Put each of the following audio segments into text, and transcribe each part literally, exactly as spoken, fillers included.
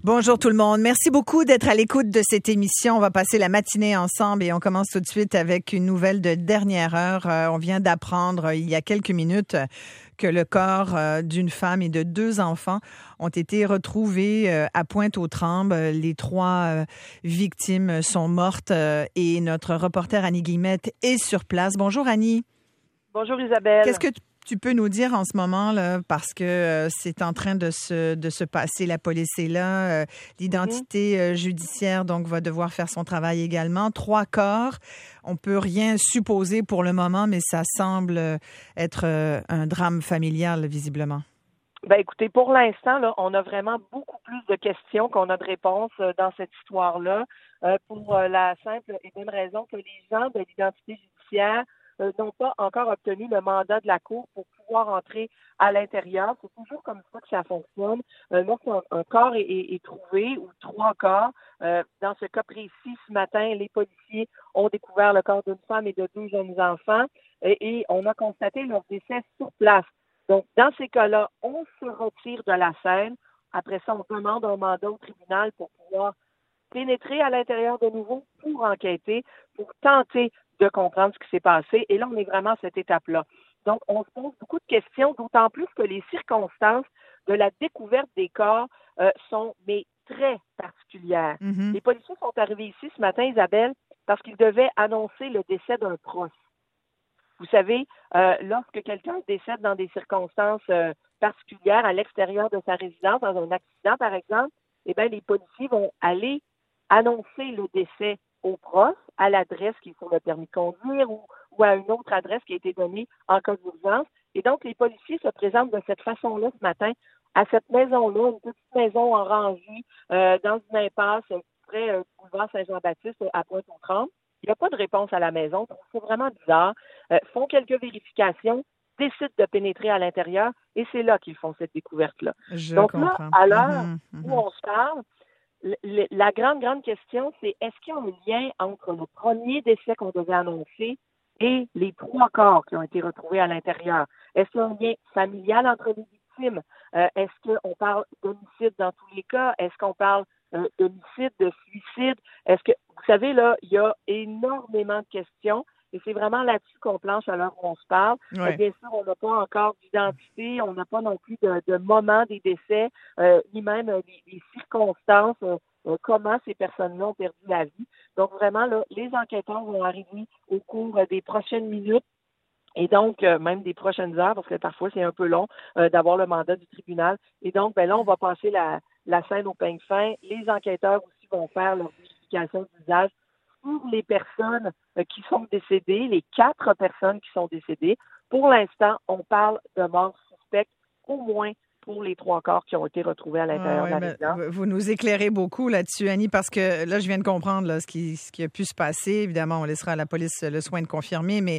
Bonjour tout le monde. Merci beaucoup d'être à l'écoute de cette émission. On va passer la matinée ensemble et on commence tout de suite avec une nouvelle de dernière heure. Euh, on vient d'apprendre euh, il y a quelques minutes que le corps euh, d'une femme et de deux enfants ont été retrouvés euh, à Pointe-aux-Trembles. Les trois euh, victimes sont mortes euh, et notre reporter Annie Guillemette est sur place. Bonjour Annie. Bonjour Isabelle. Qu'est-ce que tu peux nous dire en ce moment, là, parce que euh, c'est en train de se, de se passer, la police est là, euh, l'identité euh, judiciaire donc va devoir faire son travail également. Trois corps, on peut rien supposer pour le moment, mais ça semble être euh, un drame familial, visiblement. Ben écoutez, pour l'instant, là, on a vraiment beaucoup plus de questions qu'on a de réponses euh, dans cette histoire-là, euh, pour euh, la simple et bonne raison que les gens de l'identité judiciaire Euh, n'ont pas encore obtenu le mandat de la Cour pour pouvoir entrer à l'intérieur. C'est toujours comme ça que ça fonctionne. Euh, lorsqu'un un corps est, est, est trouvé, ou trois corps, euh, dans ce cas précis, ce matin, les policiers ont découvert le corps d'une femme et de deux jeunes enfants et, et on a constaté leur décès sur place. Donc, dans ces cas-là, on se retire de la scène. Après ça, on demande un mandat au tribunal pour pouvoir pénétrer à l'intérieur de nouveau pour enquêter, pour tenter de comprendre ce qui s'est passé. Et là, on est vraiment à cette étape-là. Donc, on se pose beaucoup de questions, d'autant plus que les circonstances de la découverte des corps euh, sont mais très particulières. Mm-hmm. Les policiers sont arrivés ici ce matin, Isabelle, parce qu'ils devaient annoncer le décès d'un proche. Vous savez, euh, lorsque quelqu'un décède dans des circonstances euh, particulières à l'extérieur de sa résidence, dans un accident par exemple, eh bien, les policiers vont aller annoncer le décès au proche, à l'adresse qui est sur le permis de conduire ou, ou à une autre adresse qui a été donnée en cas d'urgence. Et donc, les policiers se présentent de cette façon-là ce matin à cette maison-là, une petite maison en rangée, euh, dans une impasse près euh, du boulevard Saint-Jean-Baptiste à Pointe-aux-Trembles. Il n'y a pas de réponse à la maison. C'est vraiment bizarre. Euh, font quelques vérifications, décident de pénétrer à l'intérieur et c'est là qu'ils font cette découverte-là. Je donc comprends. là, à l'heure mmh, mmh. où on se parle, Le, la grande, grande question, c'est est-ce qu'il y a un lien entre le premier décès qu'on devait annoncer et les trois corps qui ont été retrouvés à l'intérieur? Est-ce qu'il y a un lien familial entre les victimes? Euh, est-ce qu'on parle d'homicide dans tous les cas? Est-ce qu'on parle euh, d'homicide, de suicide? Est-ce que, vous savez, là, il y a énormément de questions. Et c'est vraiment là-dessus qu'on planche à l'heure où on se parle. Ouais. Euh, bien sûr, on n'a pas encore d'identité, on n'a pas non plus de, de moment des décès, euh, ni même euh, des, des circonstances, euh, euh, comment ces personnes-là ont perdu la vie. Donc vraiment, là, les enquêteurs vont arriver au cours euh, des prochaines minutes et donc euh, même des prochaines heures, parce que parfois c'est un peu long euh, d'avoir le mandat du tribunal. Et donc, ben là, on va passer la, la scène au peigne fin. Les enquêteurs aussi vont faire leur vérification d'usage pour les personnes euh, qui sont décédées, les quatre personnes qui sont décédées. Pour l'instant, on parle de mort suspecte, au moins pour les trois corps qui ont été retrouvés à l'intérieur ah, ouais, de la résidence. Ben, vous nous éclairez beaucoup là-dessus, Annie, parce que là, je viens de comprendre là, ce, qui, ce qui a pu se passer. Évidemment, on laissera à la police le soin de confirmer, mais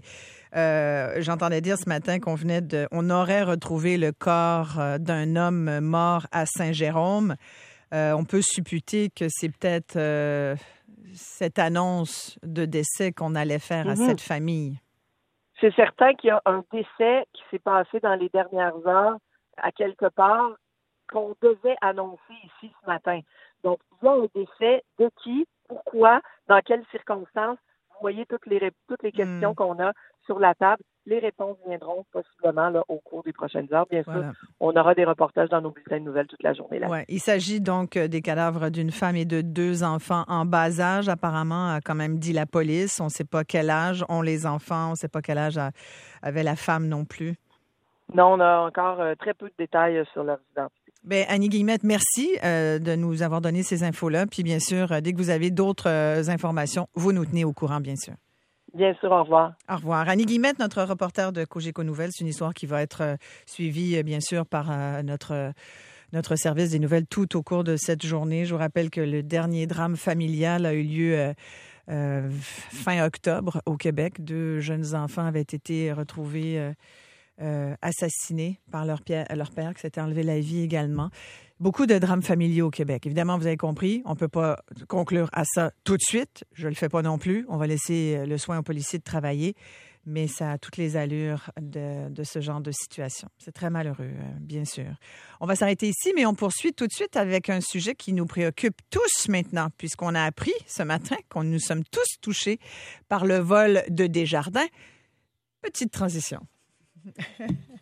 euh, j'entendais dire ce matin qu'on venait de... On aurait retrouvé le corps euh, d'un homme mort à Saint-Jérôme. Euh, on peut supputer que c'est peut-être... Euh, cette annonce de décès qu'on allait faire à mm-hmm. cette famille. C'est certain qu'il y a un décès qui s'est passé dans les dernières heures à quelque part qu'on devait annoncer ici ce matin. Donc, il y a un décès de qui, pourquoi, dans quelles circonstances. Vous voyez toutes les, toutes les questions mm. qu'on a sur la table. Les réponses viendront possiblement là, au cours des prochaines heures. Bien voilà. sûr, on aura des reportages dans nos bulletins de nouvelles toute la journée. Là. Ouais. Il s'agit donc des cadavres d'une femme et de deux enfants en bas âge, apparemment, a quand même dit la police. On ne sait pas quel âge ont les enfants, on ne sait pas quel âge avait la femme non plus. Non, on a encore euh, très peu de détails sur leur identité. Bien, Annie Guillemette, merci euh, de nous avoir donné ces infos-là. Puis bien sûr, euh, dès que vous avez d'autres euh, informations, vous nous tenez au courant, bien sûr. Bien sûr, au revoir. Au revoir. Annie Guillemette, notre reporter de Cogeco Nouvelles, c'est une histoire qui va être euh, suivie, euh, bien sûr, par euh, notre, euh, notre service des nouvelles tout au cours de cette journée. Je vous rappelle que le dernier drame familial a eu lieu euh, euh, fin octobre au Québec. Deux jeunes enfants avaient été retrouvés euh, euh, assassinés par leur, père, leur père qui s'était enlevé la vie également. Beaucoup de drames familiaux au Québec. Évidemment, vous avez compris, on ne peut pas conclure à ça tout de suite. Je ne le fais pas non plus. On va laisser le soin aux policiers de travailler. mais ça a toutes les allures de, de ce genre de situation. C'est très malheureux, bien sûr. On va s'arrêter ici, mais on poursuit tout de suite avec un sujet qui nous préoccupe tous maintenant, puisqu'on a appris ce matin qu'on nous sommes tous touchés par le vol de Desjardins. Petite transition.